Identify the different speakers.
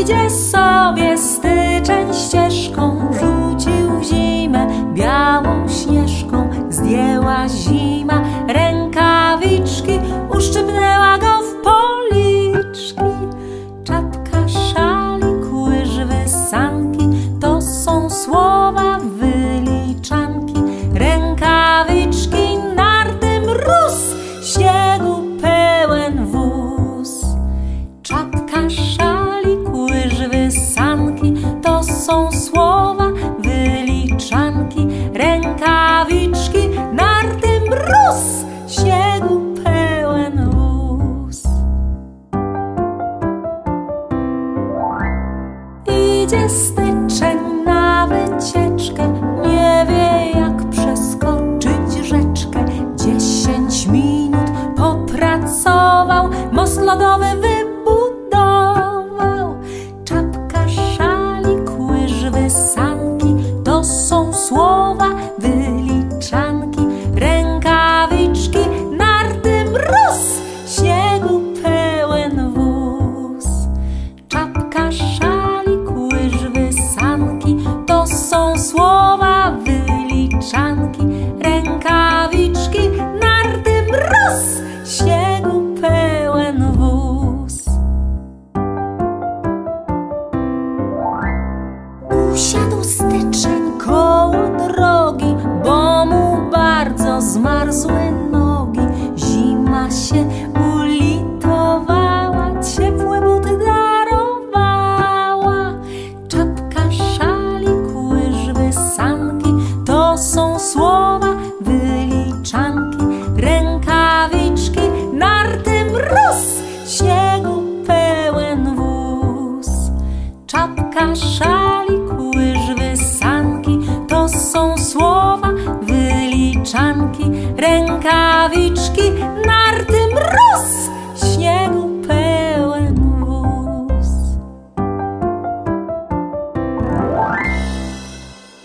Speaker 1: Idzie sobie styczeń ścieżką, rzucił w zimę białą śnieżką. Zdjęła zima rękawiczki, uszczypnęła go w policzki. Czapka, szalik, łyżwy, sanki, to są słowa wyliczanki. Rękawiczki, narty, mróz, śniegu pełen wóz. Czapka, szalik, łyżwy, sanki, to są słowa wyliczanki. Rękawiczki, narty, mróz, śniegu pełen wóz. Idzie styczeń na wycieczkę, nie wie jak przeskoczyć rzeczkę. 10 minut popracował, most lodowy wybudował. Czapka, szalik, łyżwy, sanki, to są słowa wyliczanki. Rękawiczki, narty, mróz, śniegu pełen wóz. Czapka, szalik, łyżwy, sanki, to są słowa wyliczanki. Rękawiczki, narty, mróz, śniegu pełen wóz. Usiadł styczeń koło drogi, bo mu bardzo zmarzły nogi. Zima się ulitowała, ciepłe buty darowała. Czapka, szalik, łyżwy, sanki, to są słowa wyliczanki. Rękawiczki, narty, mróz, śniegu pełen wóz. Czapka, szalik, łyżwy, sanki, to są słowa wyliczanki. Rękawiczki, narty, mróz.